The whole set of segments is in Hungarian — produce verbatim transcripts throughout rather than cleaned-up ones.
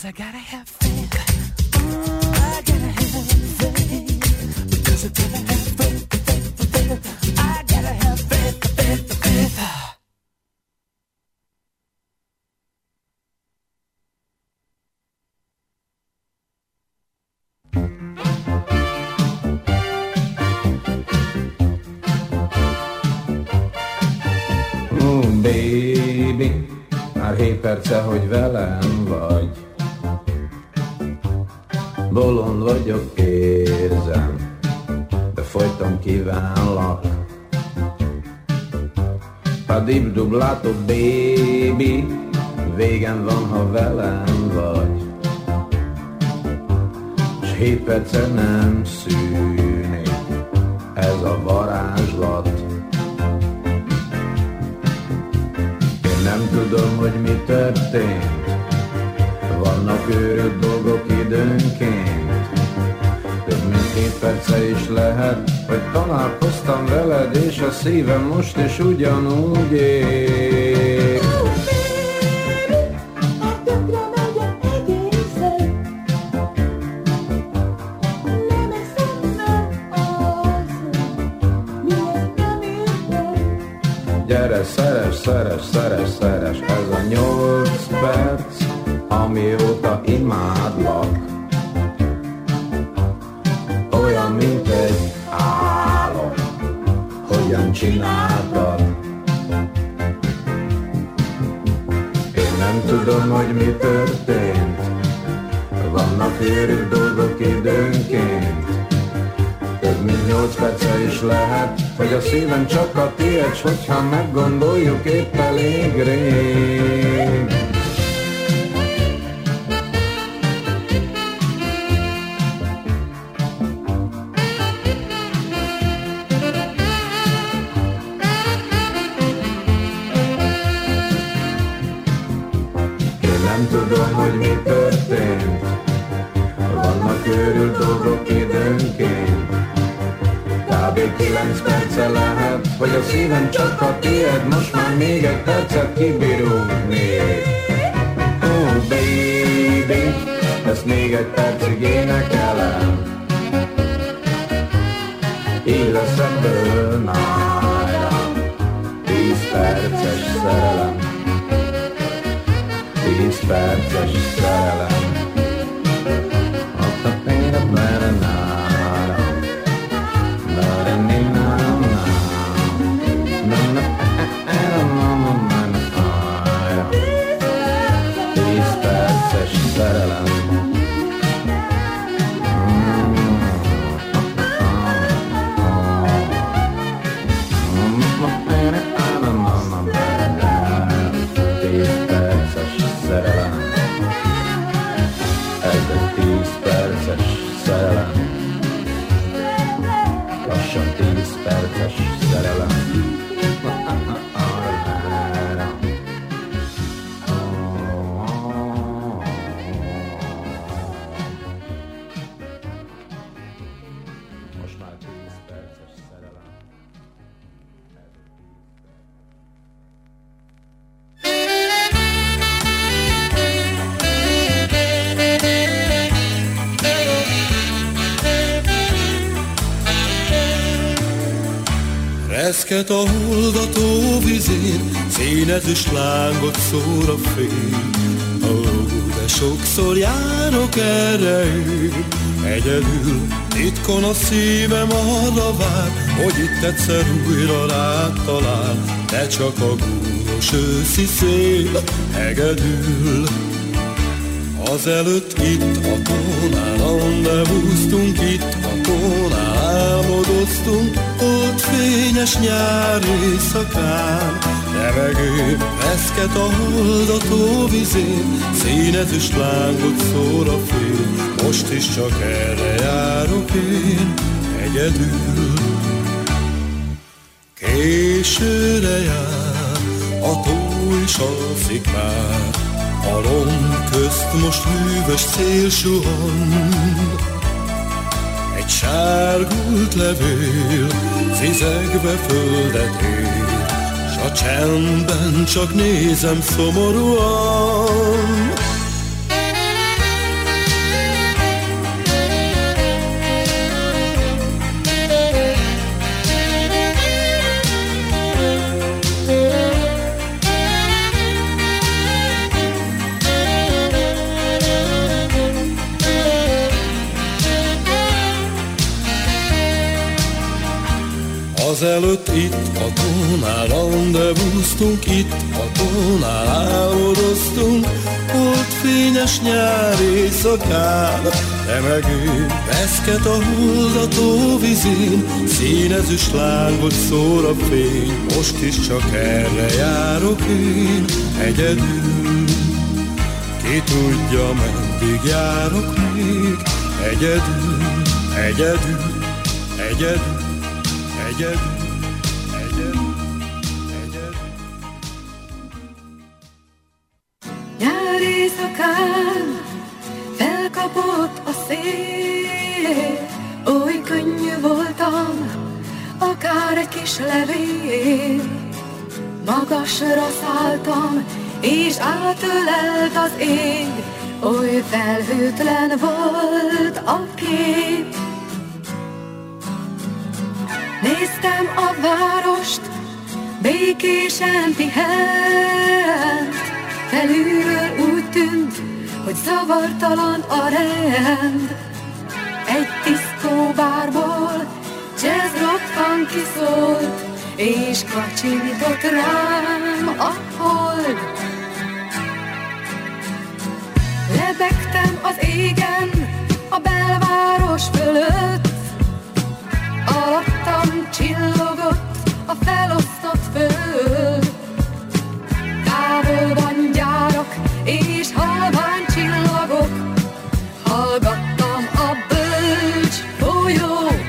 'cause I gotta have faith. Oh, I gotta have faith. Because I gotta have faith, faith, faith. I gotta have faith, faith, faith. Oh, baby, már hét perce, hogy velem vagy. Bolond vagyok, érzem, de folyton kívánlak. Padibdublato, baby, végem van, ha velem vagy. S hét perce nem szűnik ez a varázslat. Én nem tudom, hogy mi történt, vannak őrült dolgok időnként. Több mint hét perce is lehet, hogy találkoztam veled, és a szívem most is ugyanúgy ég. Gyere, szeres, szeres, szeres, szeres, ez a nyolc perc, amióta imádlak. Olyan, mint egy álom, hogyan csináltad. Én nem tudom, hogy mi történt, vannak őrült dolgok időnként. Több mint nyolc perce is lehet, hogy a szívem csak a tiéd, s hogyha meggondoljuk, épp elég rég. Én nem tudom, hogy mi történt, vannak őrült dolgok időnként. Kb. kilenc perce lehet, hogy a szívem csak a tiéd, most már még egy percet kibírunk még. Oh baby, ezt még egy percig énekelem. Így lesz ebből nájra tíz perces szerelem. Tíz perces szerelem. Ott a pénz benne nájra. Tíz perces szerelem. Tíz perces szerelem. Ez egy tíz perces szerelem. Lassan tíz perces szerelem. Reszket a hullató vizén, színezős lángot szór a fény. Ó, de sokszor járok erre én, egyedül, titkon a szívem arra vár, hogy itt egyszer újra rád talál, de csak a gúnyos őszi szél hegedül. Azelőtt itt a tónál rendezvúztunk, itt a tónál álmodoztunk, ott fényes nyár éjszakán. Remegő reszket a holdató vizén, színezős lángot szór a fény, most is csak erre járok én, egyedül. Későre jár, a tó is alszik már, a lomb közt most hűvös szél suhan. Egy sárgult levél zizegve földet ér, s a csendben csak nézem szomorúan. Azelőtt itt a tónál randevúztunk, itt a tónál álmodoztunk, volt fényes nyári éjszakán, te meg én, reszket a hold a tóvizén, színezős lángot szór a fény, most is csak erre járok én, egyedül. Ki tudja, meddig járok még, egyedül, egyedül, egyedül. Egyedül, egyedül, egyedül. Nyár éjszakán felkapott a szél, oly könnyű voltam, akár egy kis levél. Magasra szálltam, és átölelt az ég, oly felhőtlen volt a kép. Néztem a várost, békésen pihent, felülről úgy tűnt, hogy zavartalan a rend. Egy diszkó bárból jazz rock funky szólt, és kacsintott rám a hold. Lebegtem az égen, a belváros fölött, alattam csillogott a felosztott föld. Távolban gyárak és halvány csillagok, hallgattam a bölcs folyót.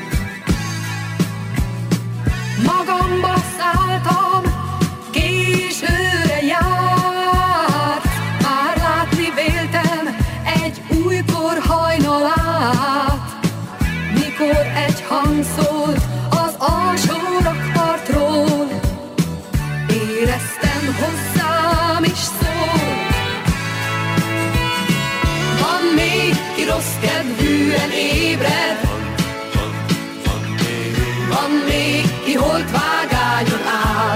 Magamba szálltam, későre járt, már látni véltem egy újkor hajnalát. Mikor egy hang szólt az alsó rakpartról, éreztem, hozzám is szól. Van még, ki rossz kedvűen ébred, van még, ki holt vágányon áll,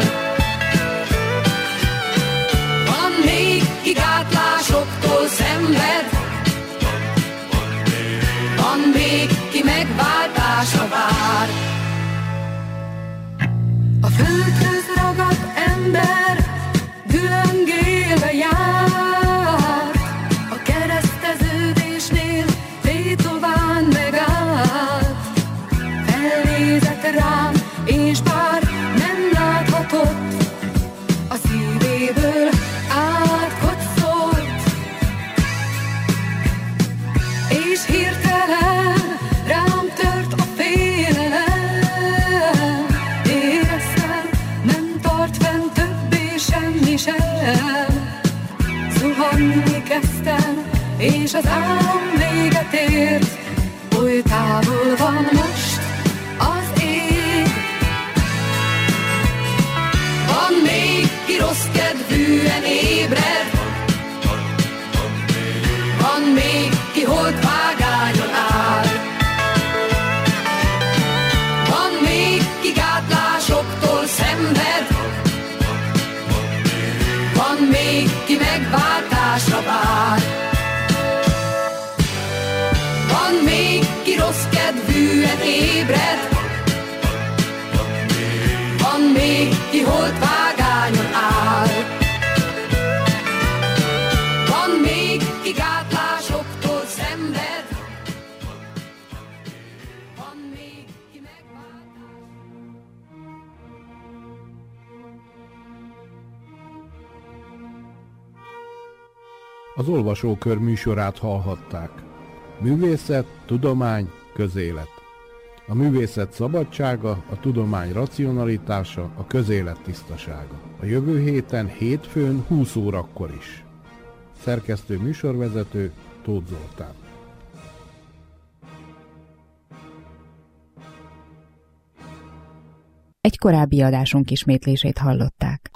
van még, ki gátlásoktól szenved, van még, ki megváltásra vár. A földhöz ragadt ember dülöngélve jár, a kereszteződésnél tétován megállt. Felnézett rám, és bár nem láthatott, a szívéből átkotszolt, és hirtelen rám tört a félelem. Éreztem, nem tart fenn többé semmi sem. Zuhanni kezdtem, és az álom véget ért, oly távol van most az ég. Van még, ki rossz kedvűen ébred, van még, ki holt vágányon áll, van még, ki gátlásoktól szenved, van még, ki megváltásra vár. Van még, ki rossz kedvűen ébred, van még, ki holt vágányon áll, van még, ki gátlásoktól szenved, van még, ki megváltásra. Az Olvasókör műsorát hallhatták. Művészet, tudomány, közélet. A művészet szabadsága, a tudomány racionalitása, a közélet tisztasága. A jövő héten hétfőn húsz órakor is. Szerkesztő műsorvezető Tóth Zoltán. Egy korábbi adásunk ismétlését hallották.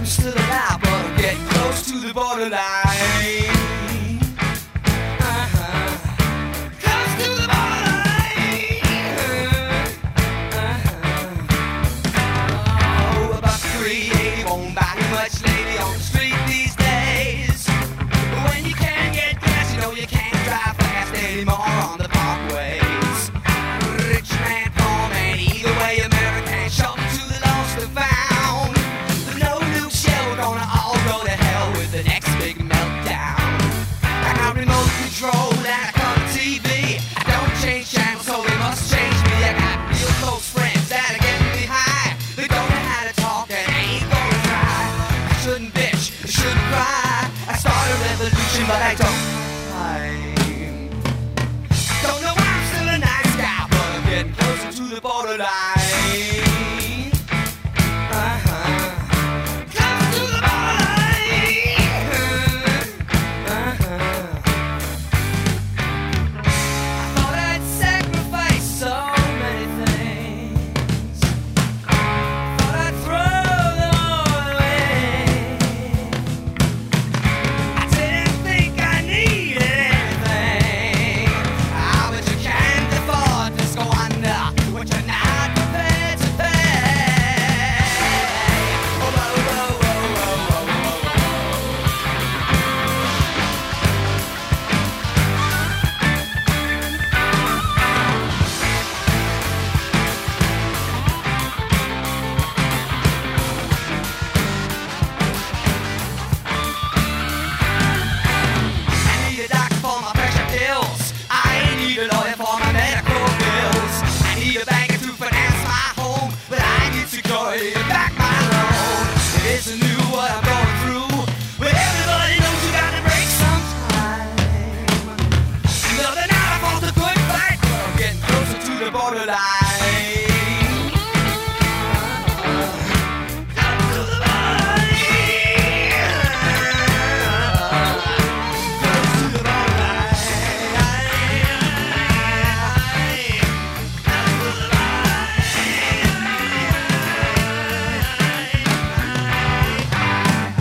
I'm still alive, but I'm getting close to the borderline. Uh-huh. Close to the borderline. Uh-huh. Oh, about three eighty won't buy you much lady on the street these days. When you can't get gas, you know you can't drive fast anymore on the parkways. Rich man, poor man, either way, American, shouting to the lost and found. No new show, gonna all go to hell with the next big meltdown. I got remote control and I come to T V. I don't change channels, so they must change me. I got real close friends that are getting me high. They don't know how to talk and ain't gonna try. I shouldn't bitch, I shouldn't cry. I start a revolution, but I don't time. Don't know why I'm still a nice guy, but I'm getting closer to the borderline. Uh-huh. Close to the borderline. Uh-huh. I thought I'd sacrifice so many things. Thought I'd throw them all away. I didn't think I needed anything. Ah, but you can't afford to squander what you're not prepared to pay. Oh, whoa, whoa, whoa, whoa, whoa, whoa. I need a doctor for my pressure pills. I need a lawyer for my medical bills. I need a banker to finance my home, but I need security to back my loan. It isn't new what I'm going through, but everybody knows you gotta break sometime. Another night I fought the good fight, but I'm getting closer to the borderline. Close to the borderline. Close to the borderline. Close to the borderline.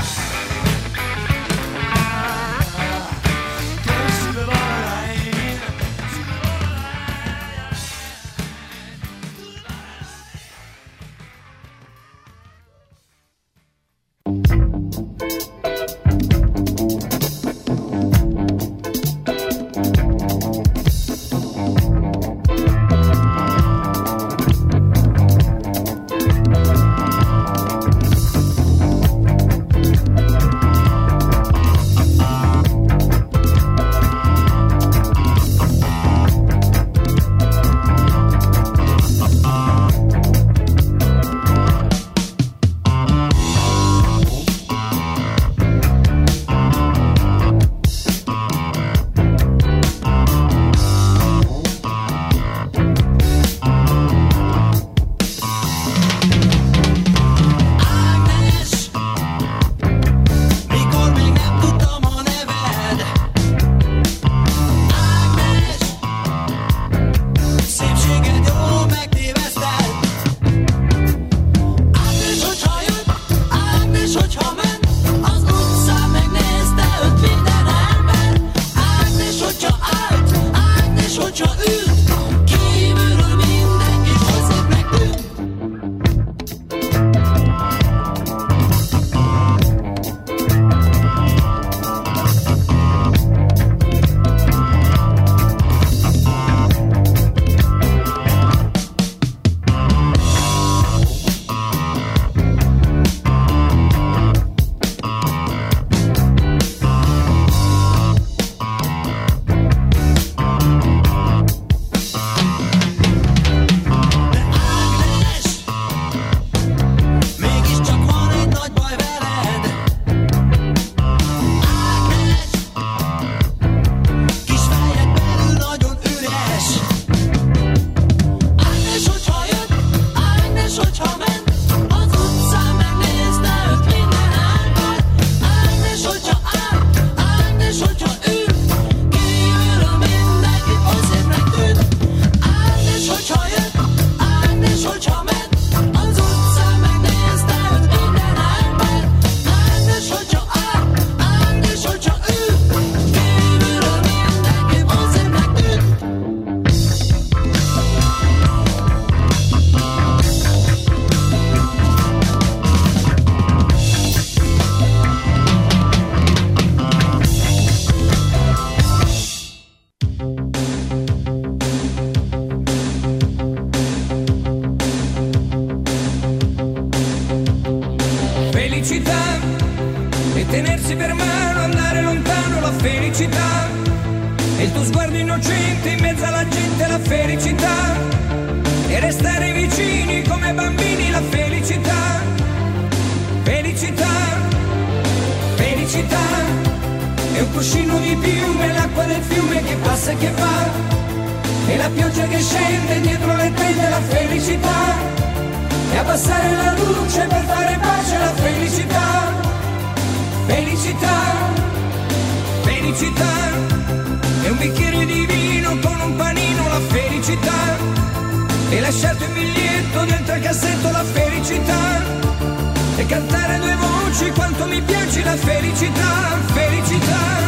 tenersi per mano, andare lontano, la felicità. E il tuo sguardo innocente in mezzo alla gente, la felicità. E restare vicini come bambini, la felicità. Felicità, felicità. È un cuscino di piume, l'acqua del fiume che passa e che va. E la pioggia che scende dietro le tende, la felicità. E abbassare la luce per fare pace, la felicità. Felicità, felicità. È un bicchiere di vino con un panino, la felicità. E lasciato il biglietto dentro il cassetto, la felicità. E cantare due voci quanto mi piace, la felicità, felicità.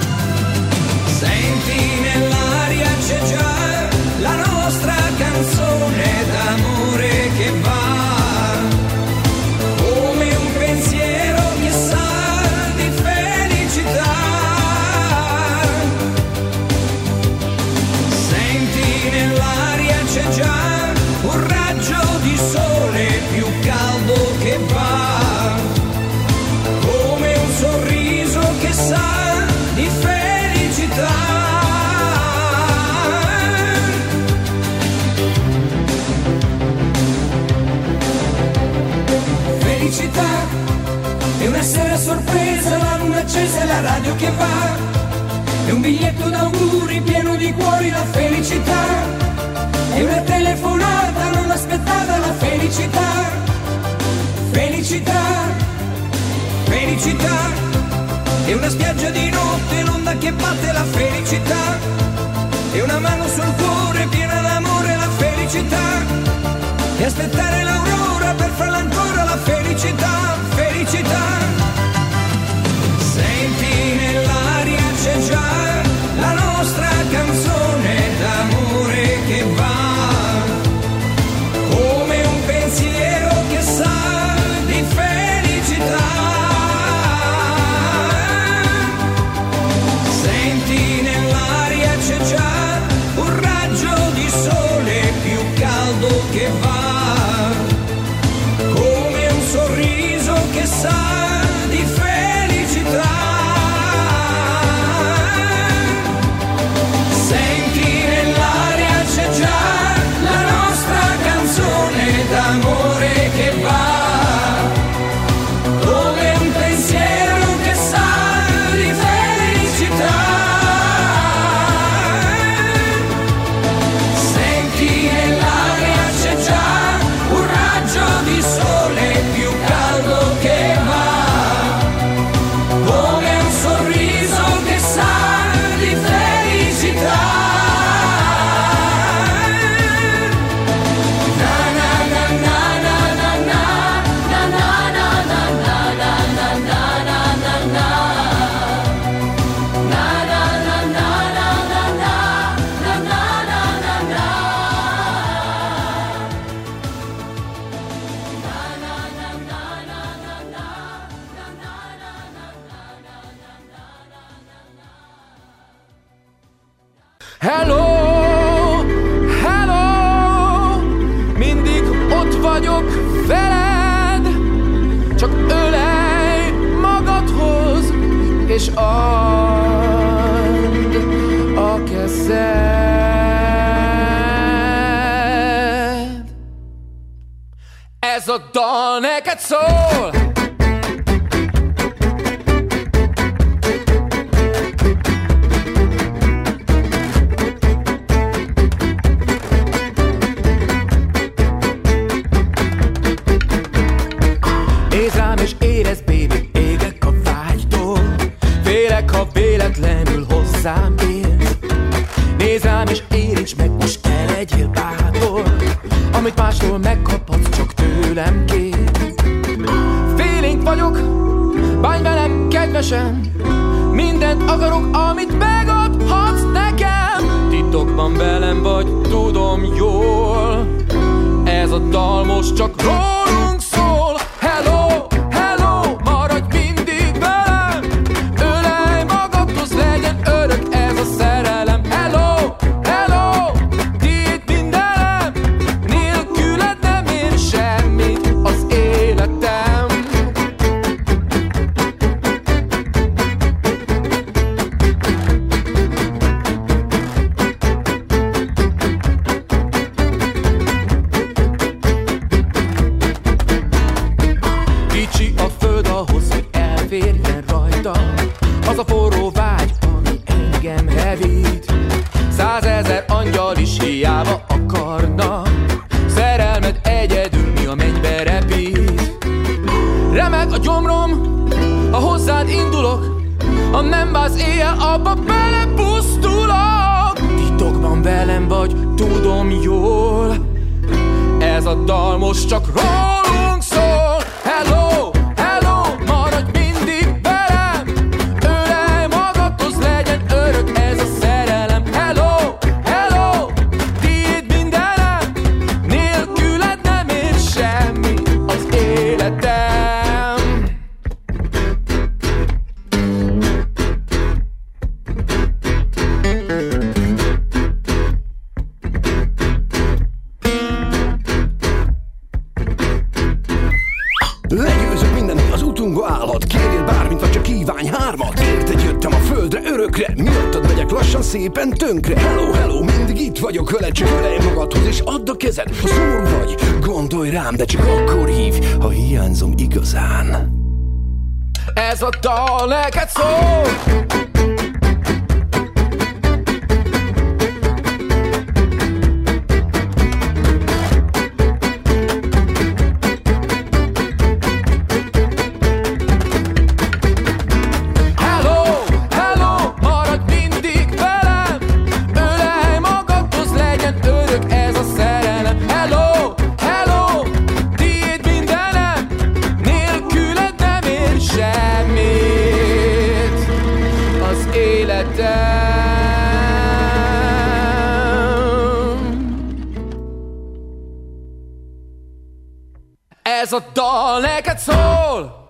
Senti nell'aria c'è già la nostra canzone d'amore che va, come un pensiero che sa di felicità. Senti nell'aria c'è già un raggio di sole più caldo che va, come un sorriso che sa di felicità. Felicità è una sera sorpresa, la luna accesa e la radio che va, è un biglietto d'auguri pieno di cuori, la felicità. È una telefonata non aspettata, la felicità. Felicità, felicità. È una spiaggia di notte, l'onda che batte, la felicità. È una mano sul cuore piena d'amore, la felicità. E aspettare l'aurora per farla ancora, la felicità, felicità. Senti nell'aria c'è già la nostra canzone d'amore che va, come un pensiero che sa di felicità. Senti nell'aria c'è già un raggio di sole più caldo che va, come un sorriso che sa di felicità. Senti nell'aria c'è già la nostra canzone d'amore che va, come un pensiero che sa di felicità. Senti nell'aria c'è già un raggio di sole più caldo che va, come un sorriso che sa di felicità. Hello, hello, mindig ott vagyok veled, csak ölelj magadhoz, és add a kezed. Ez a dal neked szól. Nézd rám és érezd, baby, égek a vágytól. Félek, ha véletlenül hozzám érsz. Nézd rám és érints meg, most te legyél bátor. Amit mástól megkaphatsz, csak tőlem kér. Félénk vagyok, bánj velem kedvesen. Mindent akarok, amit megadhatsz nekem. Titokban velem vagy, tudom jól. Ez a dal most csak rólunk szól. Hello, hello, maradj mindig velem. Ölelj magadhoz, legyen örök ez a szerelem. Hello, hello, tiéd mindenem. Nélküled nem ér semmit az életem. rajta az a forró vágy, ami engem hevít. Százezer angyal is hiába akarna, szerelmed egyedül mi a mennybe repít. Remeg a gyomrom, ha hozzád indulok, ha nem válsz éjjel, abba belepusztulok. Titokban velem vagy, tudom jól, ez a dal most csak rólunk szól. Hello, hello, maradj mindig velem, ölelj magadhoz, legyen örök ez a szerelem. Hello, hello, tiéd mindenem, nélküled nem ér semmi az életem. Legyőzök mindent, az utunkba állhat. Kérjél bármit, vagy csak kívánj hármat. Érted jöttem a földre örökre, miattad megyek lassan szépen tönkre. Hello, hello, mindig itt vagyok veled, csak ölelj magadhoz és add a kezed. Ha szomorú vagy, gondolj rám, de csak akkor hívj, ha hiányzom igazán. Ez a dal neked szól. Ez a dal neked szól.